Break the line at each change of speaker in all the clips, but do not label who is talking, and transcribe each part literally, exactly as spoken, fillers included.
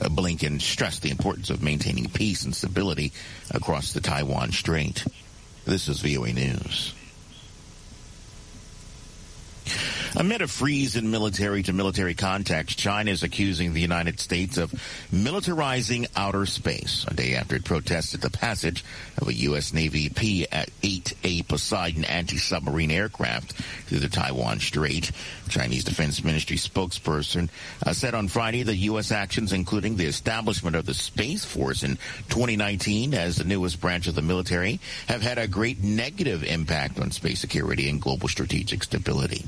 Blinken stressed the importance of maintaining peace and stability across the Taiwan Strait. This is V O A News. Amid a freeze in military-to-military contacts, China is accusing the United States of militarizing outer space, a day after it protested the passage of a U S. Navy P eight A Poseidon anti-submarine aircraft through the Taiwan Strait. Chinese Defense Ministry spokesperson uh, said on Friday that U S actions, including the establishment of the Space Force in twenty nineteen as the newest branch of the military, have had a great negative impact on space security and global strategic stability.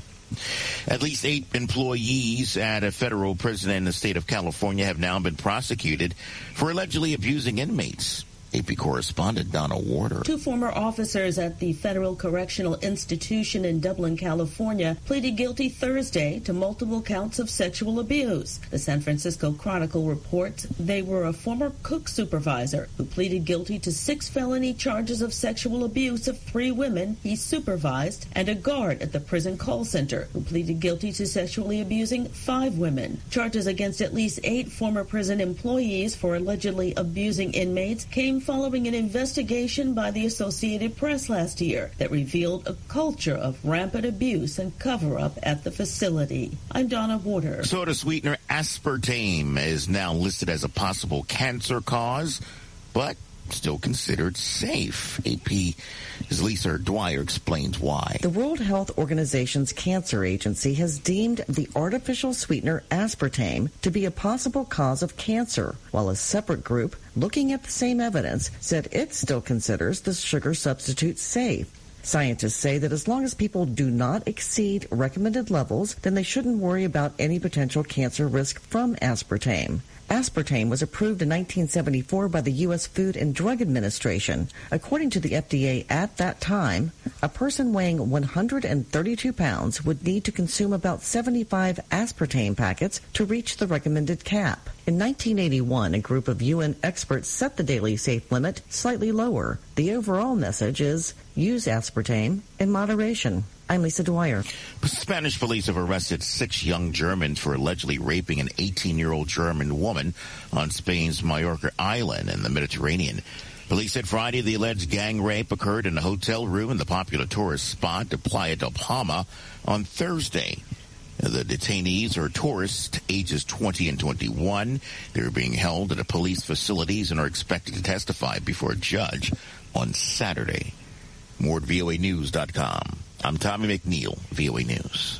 At least eight employees at a federal prison in the state of California have now been prosecuted for allegedly abusing inmates. A P correspondent Donna Warder.
Two former officers at the Federal Correctional Institution in Dublin, California, pleaded guilty Thursday to multiple counts of sexual abuse. The San Francisco Chronicle reports they were a former cook supervisor who pleaded guilty to six felony charges of sexual abuse of three women he supervised, and a guard at the prison call center who pleaded guilty to sexually abusing five women. Charges against at least eight former prison employees for allegedly abusing inmates came following an investigation by the Associated Press last year that revealed a culture of rampant abuse and cover-up at the facility. I'm Donna Warder.
Soda sweetener aspartame is now listed as a possible cancer cause, but still considered safe. A P's Lisa Dwyer explains why.
The World Health Organization's Cancer Agency has deemed the artificial sweetener aspartame to be a possible cause of cancer, while a separate group looking at the same evidence said it still considers the sugar substitute safe. Scientists say that as long as people do not exceed recommended levels, then they shouldn't worry about any potential cancer risk from aspartame. Aspartame was approved in nineteen seventy-four by the U S Food and Drug Administration. According to the F D A at that time, a person weighing one hundred thirty-two pounds would need to consume about seventy-five aspartame packets to reach the recommended cap. In nineteen eighty-one, a group of U N experts set the daily safe limit slightly lower. The overall message is use aspartame in moderation. I'm Lisa Dwyer.
Spanish police have arrested six young Germans for allegedly raping an eighteen-year-old German woman on Spain's Mallorca island in the Mediterranean. Police said Friday the alleged gang rape occurred in a hotel room in the popular tourist spot de Playa del Palma on Thursday. The detainees are tourists ages twenty and twenty-one. They are being held at a police facilities and are expected to testify before a judge on Saturday. More at V O A News dot com. I'm Tommy McNeil, V O A News.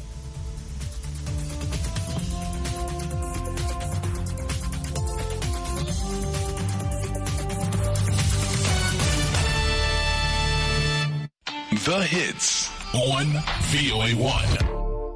The hits on V O A one.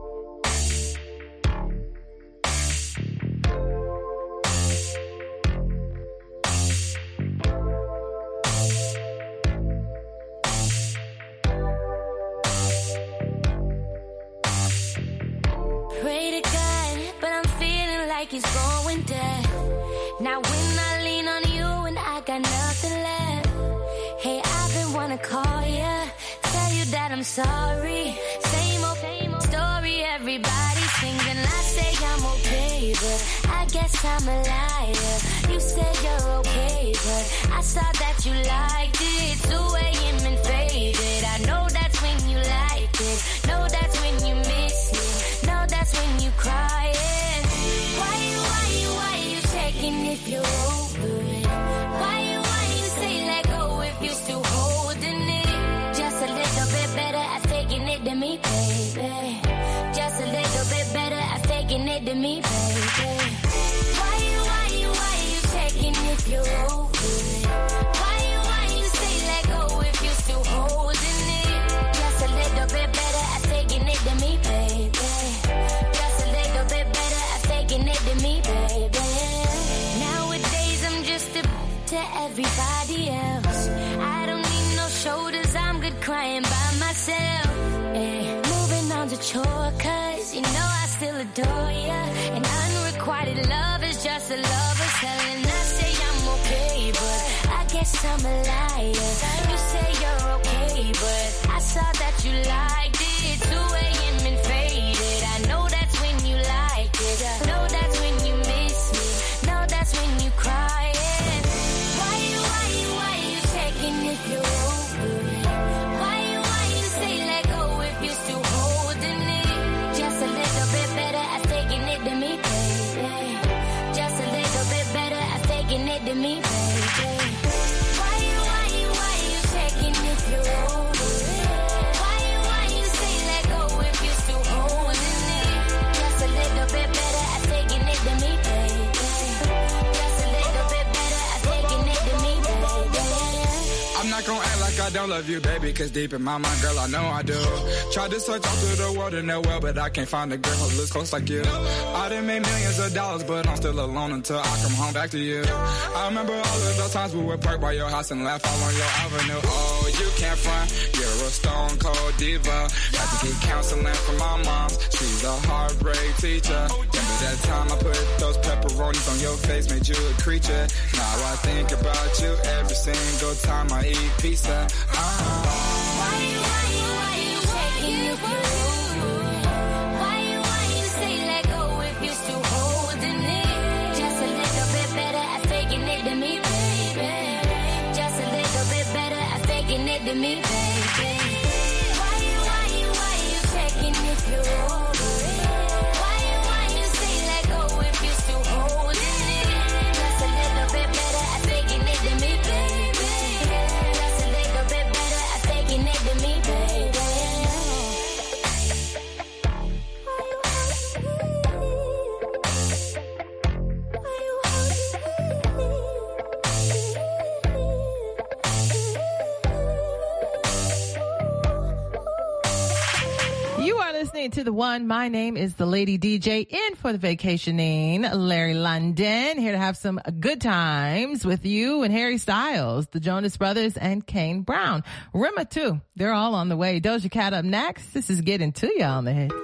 He's going dead. Now when I lean on you and I got nothing left. Hey, I've been wanna call you, tell you that I'm sorry. Same old, same old story, everybody sings and I say I'm okay, but I guess I'm a liar. You said you're okay, but I saw that you liked it. two a.m. and faded. I know that's when you liked it. Know that's when you miss me. Know that's when you crying. Why you, why you, why you checking if you're over it? Why you, why you say let go if you're still holding it? Just a little bit better at faking it than me, baby. Just a little bit better at faking it than me, baby. Why you, why you, why you checking if you're over it? Why you, why you say let go if you're still holding it? Just a little bit better at faking it than me, baby. Just a little bit better at faking it than me, baby. Nowadays I'm just a to everybody else. I don't need no shoulders, I'm good crying by myself. Ay, moving on to chore, cause you know I still adore ya. And unrequited love is just a lover's hell. And I say I'm okay, but I guess I'm a liar. You say you're okay, but I saw that you liked it. two a.m. and faded. I know that's when you liked it. Know that's when you miss me. Know
I love you, baby, cause deep in my mind, girl, I know I do. Tried to search all through the world in that well, but I can't find a girl who looks close like you. I done made millions of dollars, but I'm still alone until I come home back to you. I remember all of those times we would park by your house and laugh all on your avenue. Oh, you can't front, you're a stone cold diva. Had to get counseling from my mom, she's a heartbreak teacher. Remember that time I put those pepperonis on your face, made you a creature. Now I think about you every single time I eat pizza. Uh-huh.
Why you, why you, why you taking your food? Why you, why you say let go if you're still holding it? Just a little bit better at faking it than me, baby. Just a little bit better at faking it than me, baby. Why you, why you, why you taking your food? Why you, why you say let go if you're still holding it? Just a little bit better at faking it than me, baby. Just a little bit better at faking it than me, baby.
You are listening to The One. My name is the Lady D J, in for the vacationing Larry London, here to have some good times with you and Harry Styles, the Jonas Brothers, and Kane Brown. Rema too. They're all on the way. Doja Cat up next. This is Getting To Ya on the hit.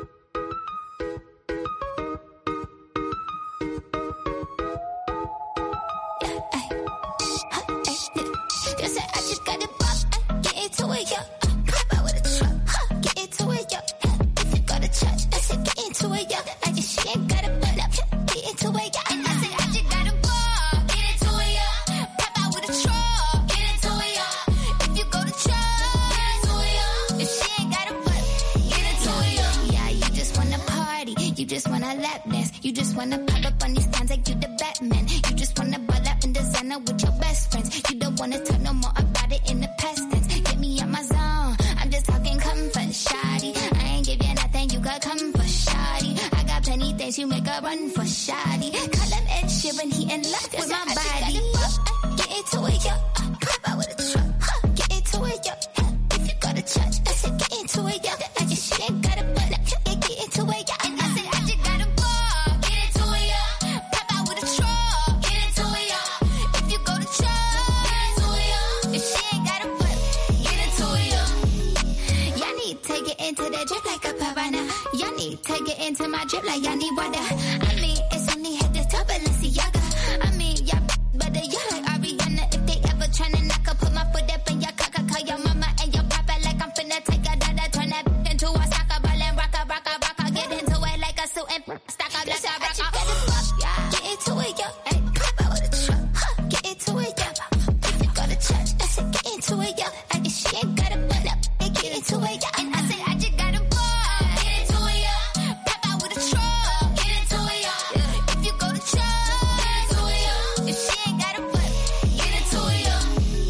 You said I just got it, but get into it, yeah. Pop out with a truck, huh? Get into it, yeah. If you go to church, I said get into it, yeah. I just she ain't got it, but up, get into it, yeah. And I said I just got a ball, get into it, yeah. Pop out with a truck, get into it, yeah. If you go to church, get into it, yeah. If she ain't got it, but get into it, yeah. Yeah, you just wanna party, you just wanna lap dance, you just wanna pop up on these cons like you the Batman. You just wanna ball out in designer with your best friends. You don't wanna talk no more about it in the past tense. Get me out my zone, I'm just talking comfort, shoddy. I ain't give you nothing, you got comfort, shoddy. I got plenty things you make a run for, shoddy. Call him Ed Sheeran, he in love with my body. Get into it, yeah. Pop out with a truck, huh? Get into it, yeah. If you go to church, I said get into it, yeah. I just she ain't got a butt, yeah, get into it, yeah. And I said I just got a ball, get into it, yeah. Pop out with a truck, get into it, yeah. If you go to church, get into it, yeah. If she ain't got a butt, get into it, yeah. Y'all need to get into that drip like a piranha. Y'all need to get into my drip like y'all need water. I mean, it's only hit the top of Balenciaga. I mean, y'all better y'all like Ariana. If they ever tryna knock, I put my foot up in your cocker. Call your mama and your papa like I'm finna take a dada. Turn that into a soccer ball and rock a, rock a, rock a. Get into it like a suit and stock up like a rock a. Get into it, yo. Hey, pop out with a truck. Huh. Get into it, yo. If you go to church, I said get into it, yo. And if she ain't got a butt up, hey, get into it, yo. And I said I just got a ball. Get into it, yo. Pop out with a truck. Get into it, yo. If you go to church, get into it, yo. If she ain't got a butt, get into it, yo.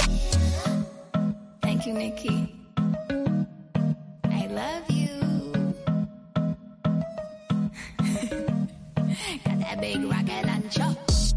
Thank you, Nikki. I love you. Got that big rocket launcher.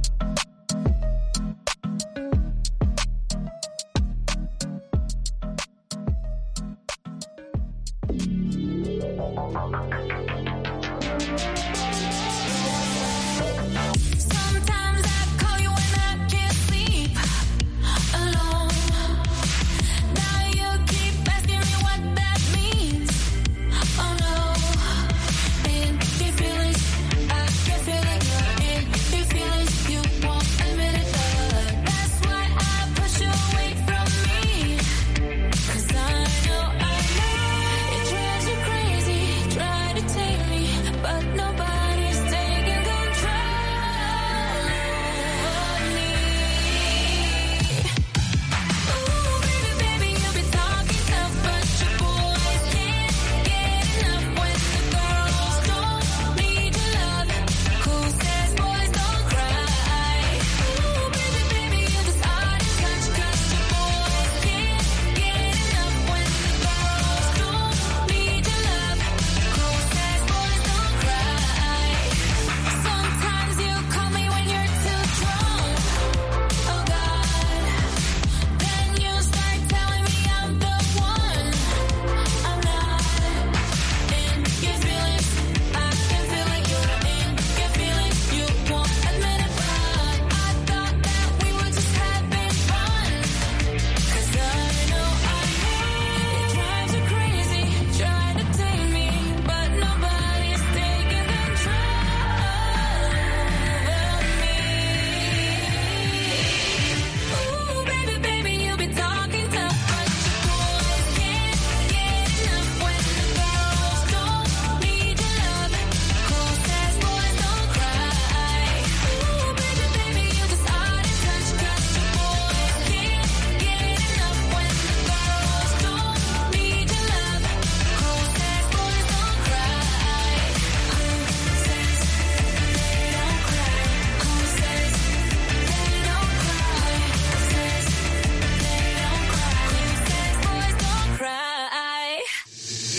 Sometimes I call you when I can't sleep alone. Now you keep asking me what that means. Oh no, in your feelings, I can feel it. In your feelings, you won't admit it. But that's why I push you away from me. 'Cause I know, I know it drives you crazy. Try to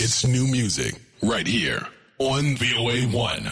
It's new music right here on V O A one.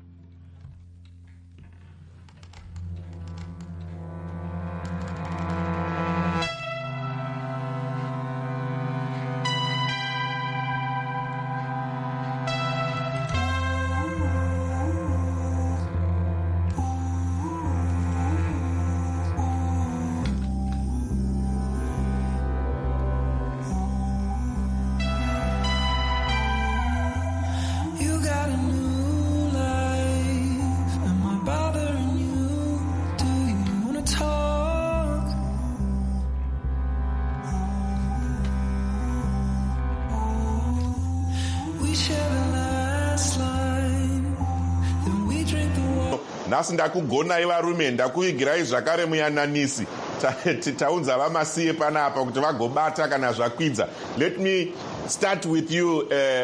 Nhasi ndakugonai varume ndakuigirai zvakare muyananisi taunza vamasiye panapa kuti vagobata kana zvakwidza. Let me start with you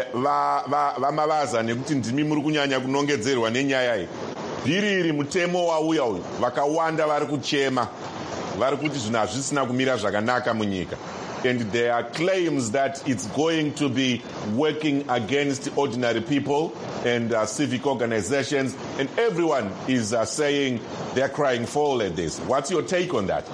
vamavaza nekuti ndimi muri kunyanya kunongedzerwa nenyaya iyi. Dhiriri mutemo wauya uyu vakawanda vari kuchema vari kuti zvinhu hazvisina kumira zvakanaka munyika. And there are claims that it's going to be working against ordinary people and uh, civic organizations, and everyone is uh, saying they're crying foul at this. What's your take on that?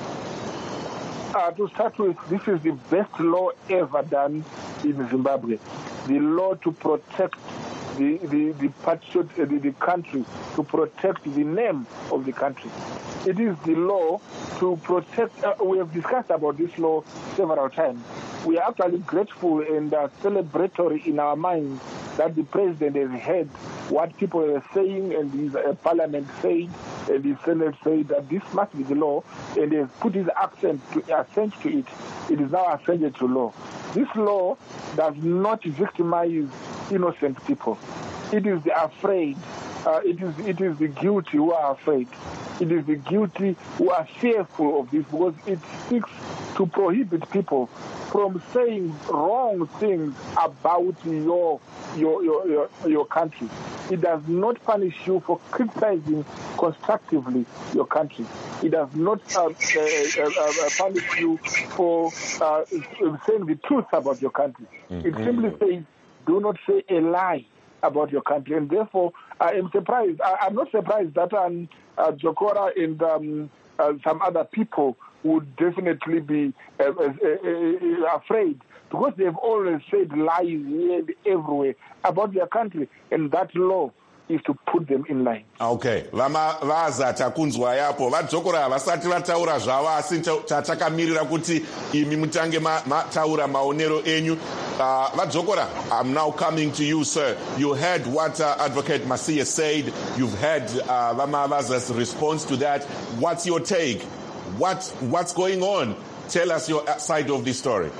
Uh, to start with, this is the best law ever done in Zimbabwe. The law to protect the the the, patriot, uh, the, the country, to protect the name of the country. It is the law to protect. Uh, we have discussed about this law several times. We are actually grateful and uh, celebratory in our minds that the president has heard what people are saying, and his uh, parliament said, and the Senate said that this must be the law, and has put his accent to assent to it. It is now ascended to law. This law does not victimize innocent people. It is the afraid. Uh, it is it is the guilty who are afraid. It is the guilty who are fearful of this, because it seeks to prohibit people from saying wrong things about your your your your, your country. It does not punish you for criticizing constructively your country. It does not uh, uh, uh, uh, punish you for uh, saying the truth about your country. Mm-hmm. It simply says, do not say a lie about your country. And therefore, I am surprised. I, I'm not surprised that um, uh, Jokora and um, uh, some other people would definitely be uh, uh, uh, afraid, because they've always said lies here and everywhere about their country, and that law is to put them in line.
Okay. Vama vaza takunzwa yapo. Vadzokora vasati vataura zvavo asi tatakamirira kuti imi mutange mataura maonero enyu. Uh, Vadzokora, I'm now coming to you, sir. You heard what uh, Advocate Masiye said. You've heard uh, Vama Vaza's response to that. What's your take? What What's going on? Tell us your side of the story.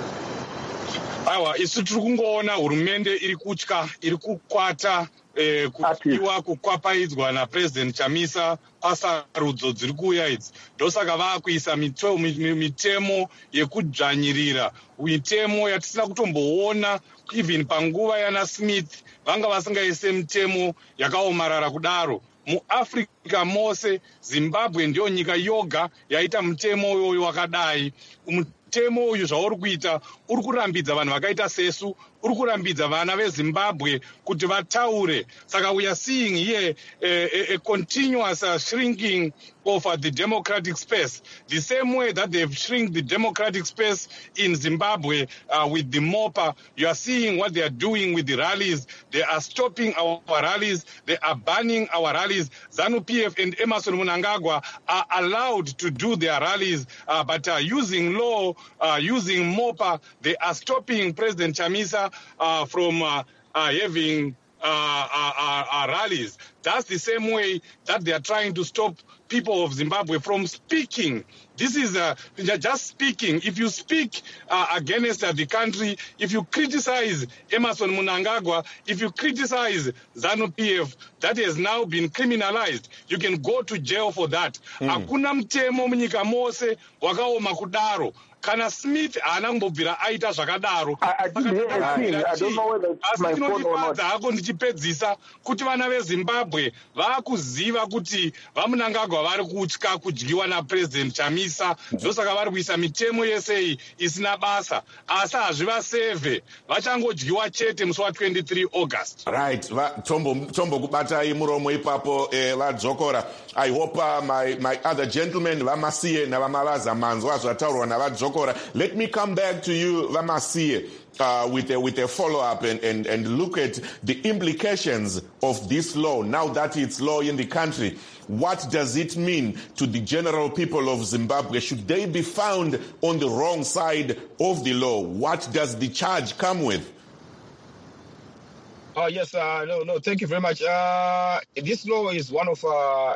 Awa, isu tiri kungoona hurumende iri kutya, iri kukwata eh, kupiwa kukwapaidzwa naPresident Chamisa pasarudzo dziri kuuya idzi. Ndosaka vakuisa mitemo yekudzvanyirira, mitemo yatisina kutomboona even panguva yana Smith vanga vasingaise mitemo yakaomarara kudaro. MuAfrica mose Zimbabwe ndiyo nyika yoga yaita mutemo uyoyo wakadai. Mutemo uyu zvauri kuita uri kurambidza vanhu vakaita sesu, uri kurambidza vana veZimbabwe kuti vataure. Saka we are seeing here a, a, a continuous uh, shrinking of uh, the democratic space. The same way that they've shrunk the democratic space in Zimbabwe uh, with the MOPA, you are seeing what they are doing with the rallies. They are stopping our rallies. They are banning our rallies. ZANU-P F and Emmerson Mnangagwa are allowed to do their rallies, uh, but uh, using law, uh, using MOPA, they are stopping President Chamisa uh, from uh, uh, having uh, uh, uh, uh, rallies. That's the same way that they are trying to stop people of Zimbabwe from speaking. This is uh, just speaking. If you speak uh, against uh, the country, if you criticize Emmerson Mnangagwa, if you criticize ZANU-P F, that has now been criminalized. You can go to jail for that. Hakuna mtemo munyika mose wakaoma kudaro. kana Smith haana kumbobvira aita zvakadaro. Asi chinondifadza hako ndichipedzisa kuti vana veZimbabwe vakuziva kuti vaMnangagwa vari kutya kudyiwa naPresident Chamisa, ndosaka vari kuisa mitemo yese iyi isina basa, asi hazvivasevhe, vachangodyiwa chete musi wa23 August.
Right, Tombo Tombo kubatai muromo ipapo eh, vadzokora. I hope uh, my my other gentlemen Vamasiye na Vamalaza manzwa zvataurwa navadzokora. Let me come back to you Vamasiye uh, with a with a follow up and, and and look at the implications of this law now that it's law in the country. What does it mean to the general people of Zimbabwe? Should they be found on the wrong side of the law? What does the charge come with?
Oh, yes, uh, no, no, thank you very much. Uh, this law is one of, uh, uh,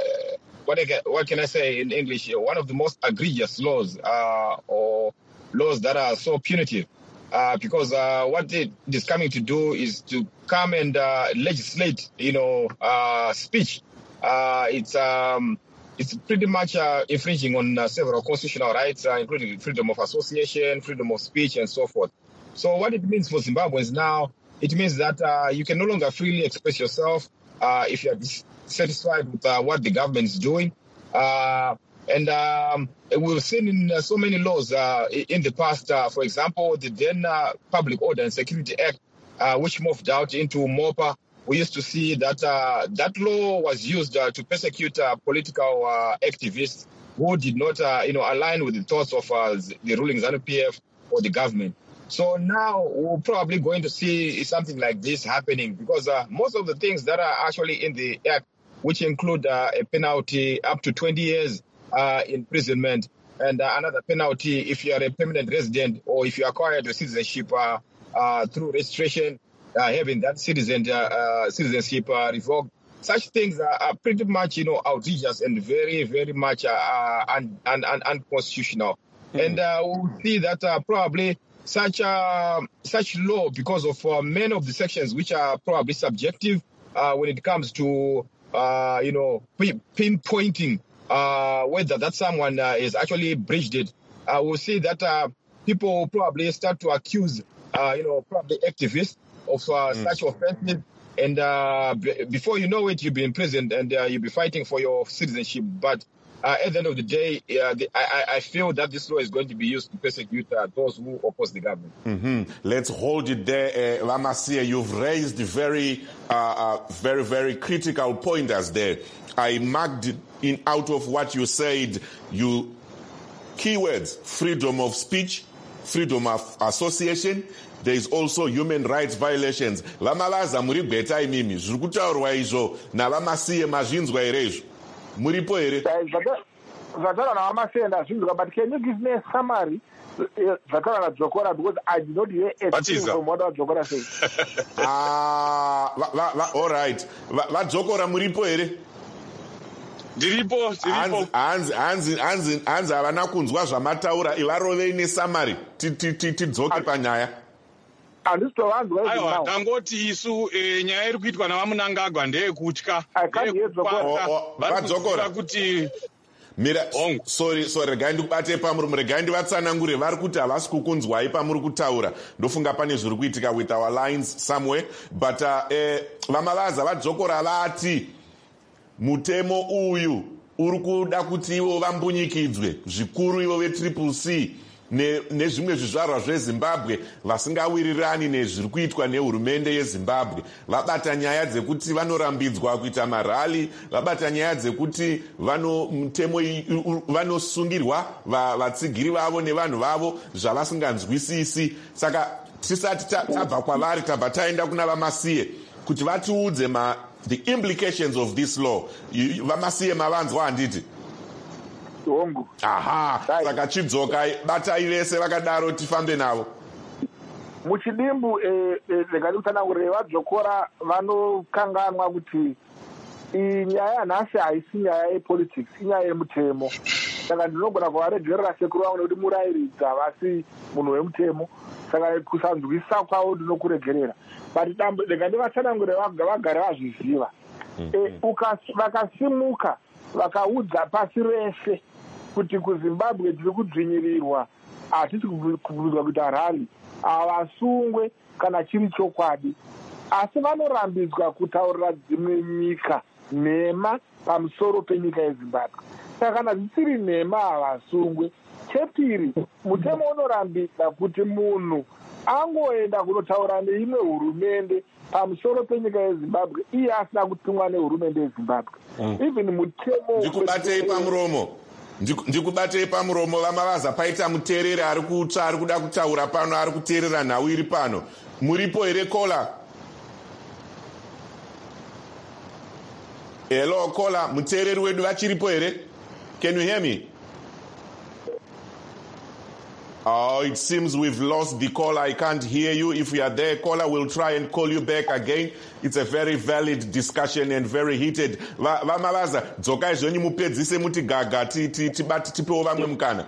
what, I can, what can I say in English, one of the most egregious laws uh, or laws that are so punitive. Uh, because uh, what it is coming to do is to come and uh, legislate, you know, uh, speech. Uh, it's um, it's pretty much uh, infringing on uh, several constitutional rights, uh, including freedom of association, freedom of speech, and so forth. So what it means for Zimbabweans now, it means that uh, you can no longer freely express yourself uh, if you are dissatisfied with uh, what the government is doing. Uh, and um, we've seen in uh, so many laws uh, in the past, uh, for example, the then uh, Public Order and Security Act, uh, which moved out into MOPA. We used to see that uh, that law was used uh, to persecute uh, political uh, activists who did not uh, you know, align with the thoughts of uh, the ruling ZANU P F or the government. So now we're probably going to see something like this happening because uh, most of the things that are actually in the act, which include uh, a penalty up to twenty years uh, imprisonment and uh, another penalty if you are a permanent resident or if you acquired your citizenship uh, uh, through registration, uh, having that citizen uh, uh, citizenship uh, revoked. Such things are, are pretty much, you know, outrageous and very, very much uh, un, un, un, unconstitutional. Mm-hmm. And uh, we'll see that uh, probably Such uh, such law, because of uh, many of the sections which are probably subjective uh, when it comes to, uh, you know, pinpointing uh, whether that someone uh, is actually breached it, uh, we'll see that uh, people probably start to accuse, uh, you know, probably activists of uh, mm. such offenses. And uh, b- before you know it, you'll be imprisoned and uh, you'll be fighting for your citizenship. But Uh, at the end of the day, uh, the, I, I feel that this law is going to be used to persecute uh, those who oppose the government.
Mm-hmm. Let's hold it there. Uh, Vamasiye, you've raised very, uh, uh, very, very critical pointers there. I marked in out of what you said, you keywords, freedom of speech, freedom of association. There is also human rights violations. Vamalaza muri beta imimi. Zvirikutaurwa izvo na Vamasiye mazvinzwa ere izvo? Muripo ere?
Zvataura naVamasiye ndazvinzwa, but can you give me a summary? Zvataura naDzokora, because I did not hear anything from what Dzokora said.
Ah, all right. VaDzokora muripo ere?
Ndiripo, ndiripo.
Hanzi, hanzi, hanzi, hanzi havana kunzwa zvamataura, ivarovei nesummary. Tidzoke panyaya.
Aiwa, tangoti isu e, nyaya iri kuitwa navaMnangagwa ndeyekutya.
VaDzokora
kuti
mira, sorry, sorry, regai ndikubate pamuromo, regai ndivatsanangure, vari kuti havasi kukunzwai pamuri kutaura. Ndofunga pane zviri kuitika with our lines somewhere. But uh, eh, Vamalaza VaDzokora vati mutemo uyu uri kuda kuti ivo vambunyikidzwe zvikuru ivo vetriple C nezvimwe zvizvarwa zveZimbabwe vasingawirirani nezviri kuitwa nehurumende yeZimbabwe. Vabata nyaya dzekuti vanorambidzwa kuita marali, vabata nyaya dzekuti vano mutemo vanosungirwa vatsigiri vavo nevanhu vavo zvavasinganzwisisi. Saka tisati tabva kwavari tabva taenda kuna Vamasiye kuti vatiudze ma the implications of this law. Vamasiye mavanzwa handiti?
Hongu.
Aha, saka chidzokai batai vese vakadaro tifambe navo.
Muchidimbu rekani kutsanangurira VaDzokora vanokanganwa kuti iyi nyaya yanhasi haisi nyaya yepolitics, inyaya yemutemo. Saka ndinogona kuvaregerera sekuru vangu nekuti murayiridza vasi munhu wemutemo. Saka kusanzwisisa kwavo ndinokuregerera. But dambo rekani vatsanangurira vagare vazviziva. Vakasimuka vakaudza pasi rese kuti kuZimbabwe tiri kudzvinyirirwa hatisi kubvunzwa kuti Harare havasungwe kana chiri chokwadi, asi vanorambidzwa kutaurira dzimwe nyika nhema pamusoro penyika yeZimbabwe. Saka kana zvisiri nhema havasungwe. Chepiri, mutemo unorambidza kuti munhu angoenda kunotaura neimwe hurumende pamusoro penyika yeZimbabwe iye asina kutumwa nehurumende yeZimbabwe. Mm. Even mutemo
ndikubatei pamuromo ndikubatei pamuromo Vamavaza, paita muteereri ari kutsva ari kuda kutaura pano, ari kuteerera nhau iri pano. Muripo here kola? Hello kola, muteereri wedu vachiripo here? Can you hear me? Oh, it seems we've lost the caller. I can't hear you. If you are there, caller, we'll try and call you back again. It's a very valid discussion and very heated. Vamavaza, dzokai zvenyu mupedzise muti gaga tibati tipewo vamwe mukana.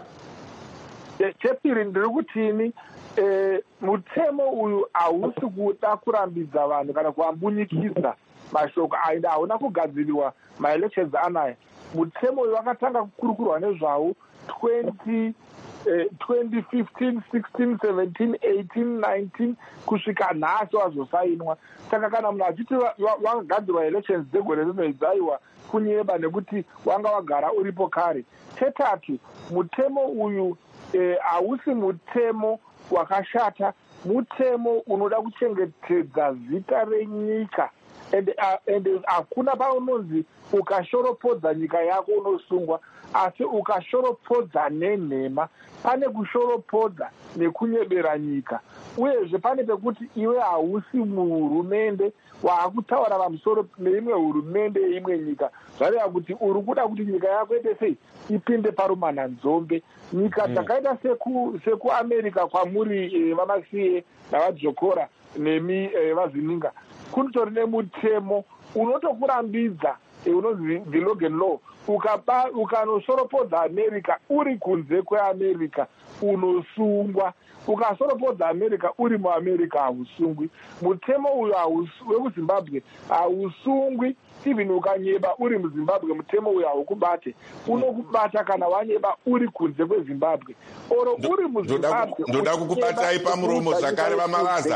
Chepiri ndiri kutini mutemo uyu hausi kuda kurambidza vanhu kana kuambunyikisa mashoko ainda hauna kugadziriwa maelections anaya. Mutemo uyu wakatanga kukurukurwa nezvawo twenty twenty fifteen, sixteen, seventeen, eighteen, nineteen kusvika nhasi wazosainwa. Saka kana munhu achiti wakagadzirwa elections dzegore rinoidzaiwa kunyeba nekuti wanga wagara uripo kare. Chetatu, mutemo uyu hausi eh, mutemo wakashata, mutemo unoda kuchengetedza zita renyika. And hakuna paunonzi ukashoropodza nyika yako unosungwa, asi ukashoropodza nenhema. Pane kushoropodza nekunyebera nyika. Uyezve pane pekuti iwe hausi muhurumende waakutaura pamusoro neimwe hurumende yeimwe nyika, zvareva kuti uri kuda kuti nyika yako ite sei ipinde parumanhanzombe. Nyika dzakaita seku sekuamerica kwamuri vamasiye navadzokora nemi vazininga kunotori nemutemo unotokurambidza unonzi the Logan Law. Ukanoshoropodza America uri kunze kweAmerica unosungwa, ukasoropodza America uri muAmerica hausungwi. Mutemo uyu wekuZimbabwe hausungwi. Even ukanyeba uri muZimbabwe mutemo uyu haukubate, unokubata kana wanyeba uri kunze kweZimbabwe. Oro uri muZimbabwe
ndoda kukubatai pamuromo zvakare Vamavaza.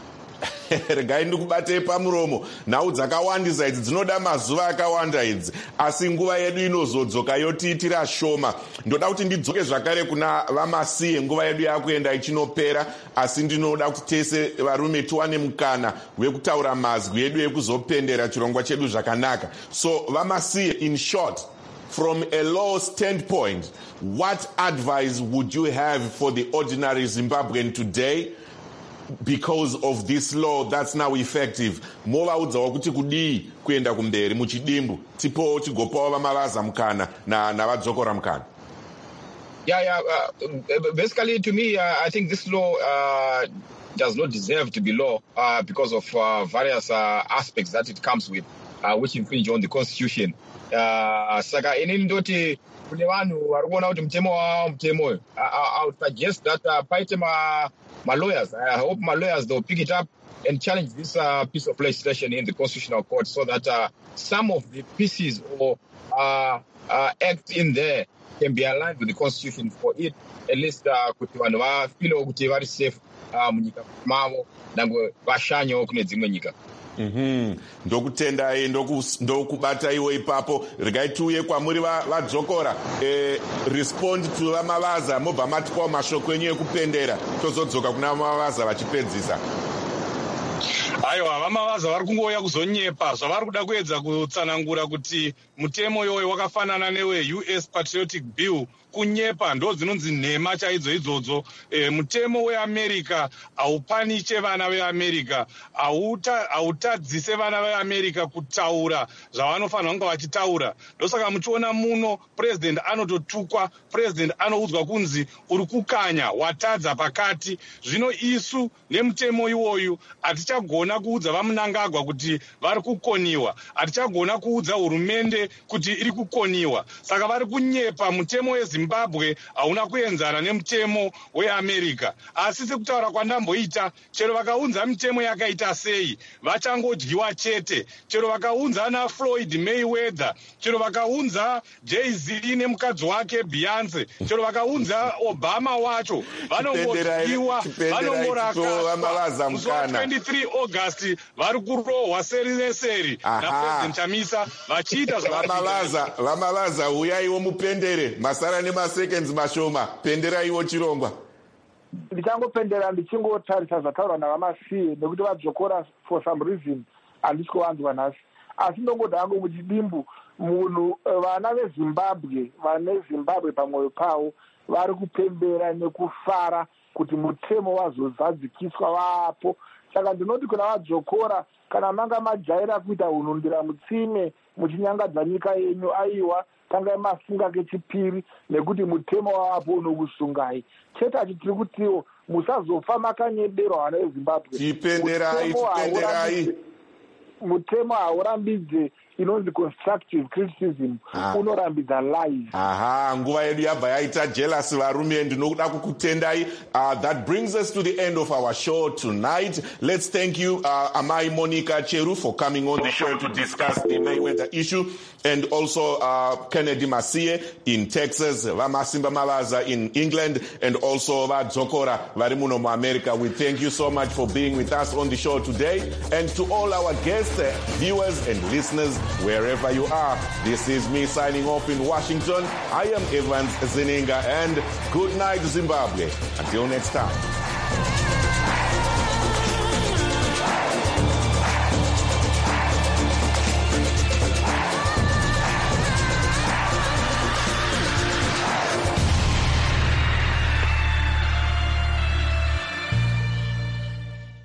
Regai ndikubatei pamuromo. Nhau dzakawandisa idzi dzinoda mazuva akawanda idzi, asi nguva yedu inozodzoka yotiitira shoma. Ndoda kuti ndidzoke zvakare kuna Vamasiye, nguva yedu yakuenda ichinopera, asi ndinoda kuti tese varume tiwane mukana wekutaura mazwi edu ekuzopendera chirongwa chedu zvakanaka. So Vamasiye, in short, from a law standpoint, what advice would you have for the ordinary Zimbabwean today because of this law that's now effective? Movaudzawo kuti kudii kuenda kumberi muchidimbu, tipowo tigopawo Vamavaza mukana na navadzokora mukana.
Yeah, yeah. Uh, basically, to me, uh, I think this law uh, does not deserve to be law uh, because of uh, various uh, aspects that it comes with, uh, which infringe on the constitution. Uh, saka inini ndoti kune vanhu vari kuona kuti mutemo wawo mutemo uyu. I would suggest that uh, paite ma my lawyers, I hope my lawyers, they'll pick it up and challenge this uh, piece of legislation in the Constitutional Court so that uh, some of the pieces or uh, uh, acts in there can be aligned with the Constitution for it, at least kuti vanhu vafile kuti vari safe munyika mavo nangwe vashanyewo kune dzimwe nyika.
Mhm. Ndokutendai ndokubataiwo ipapo. Regai tiuye kwamuri vadzokora. Eh, respond to Vamavaza mobva matipawo mashoko enyu ekupendera. Tozodzoka kuna Vamavaza vachipedzisa.
Aiwa, Vamavaza vari kungouya kuzonyepa zvavari kuda kuedza kutsanangura kuti mutemo iwoyo wakafanana newe U S Patriotic Bill. Kunyepa ndo dzinonzi nhema chaidzo idzodzo. E, mutemo weAmerica haupaniche vana veAmerica, hautadzise vana veAmerica kutaura zvavanofanira kunge vachitaura. Ndosaka muchiona muno president anototukwa, president anoudzwa kunzi uri kukanya, watadza pakati. Zvino isu nemutemo iwoyu hatichagona kuudza vaMnangagwa kuti vari kukoniwa, hatichagona kuudza hurumende kuti iri kukoniwa. Saka vari kunyepa mutemo weZimbabwe wezimbabwe hauna kuenzana nemutemo weamerica. Asi sekutaura kwandamboita, chero vakaunza mitemo yakaita sei vachangodyiwa chete. Chero vakaunza na Floyd Mayweather, chero vakaunza Jay-Z nemukadzi wake Beyonce, chero vakaunza Obama wacho, vanongodyiwa, vanongorakaswa. Musi twenty-three August vari kurohwa seri neseri naPresident Chamisa vachiita
zvavamalaza vamalaza uyaiwo mupendere masara nemaseconds mashoma penderaiwo chirongwa.
Ndichangopendera ndichingotarisa zvataurwa navamasiye nekuti vadzokora for some reason handisi kuvanzwa nhasi, asi ndongodha hangu muchidimbu munhu vana vezimbabwe vane zimbabwe pamwoyo pavo vari kupembera nekufara kuti mutemo wazozadzikiswa vapo. Saka ndinoti kuna vadzokora, kana manga majaira kuita unhundira mutsime muchinyangadza nyika yenyu, aiwa tangai mafunga kechipiri nekuti mutemo wavapo unokusungai. Chete achi tiri kutiwo musazofa makanyederwa vana vezimbabwe.
Tipenderai, tipenderai.
Mutemo haurambidze inonzi constructive criticism, unorambidza lies.
Aha, nguva yedu yabva yaita jealous varume, ndinoda kukutendai. Uh, that brings us to the end of our show tonight. Let's thank you, uh, Amai Monica Cheru, for coming on the show to discuss the Mayweather issue, and also uh, Kennedy Masie in Texas, Vamasimba Malaza in England, and also Vadzokora Varimuno mu America. We thank you so much for being with us on the show today, and to all our guests, uh, viewers and listeners, wherever you are. This is me signing off in Washington. I am Evans Zeninga, and good night, Zimbabwe. Until next time.